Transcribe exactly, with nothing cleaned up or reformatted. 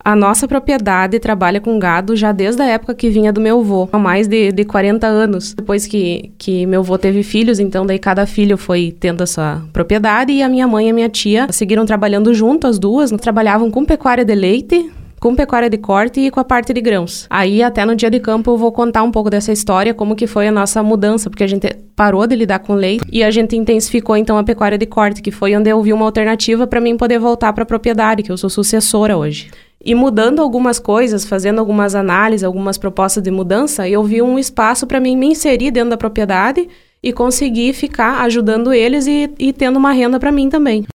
A nossa propriedade trabalha com gado já desde a época que vinha do meu avô, há mais de, de quarenta anos. Depois que, que meu avô teve filhos, então daí cada filho foi tendo a sua propriedade e a minha mãe e a minha tia seguiram trabalhando junto, as duas, trabalhavam com pecuária de leite, com pecuária de corte e com a parte de grãos. Aí até no dia de campo eu vou contar um pouco dessa história, como que foi a nossa mudança, porque a gente parou de lidar com leite e a gente intensificou então a pecuária de corte, que foi onde eu vi uma alternativa para mim poder voltar para a propriedade, que eu sou sucessora hoje. E mudando algumas coisas, fazendo algumas análises, algumas propostas de mudança, eu vi um espaço para mim me inserir dentro da propriedade e conseguir ficar ajudando eles e, e tendo uma renda para mim também.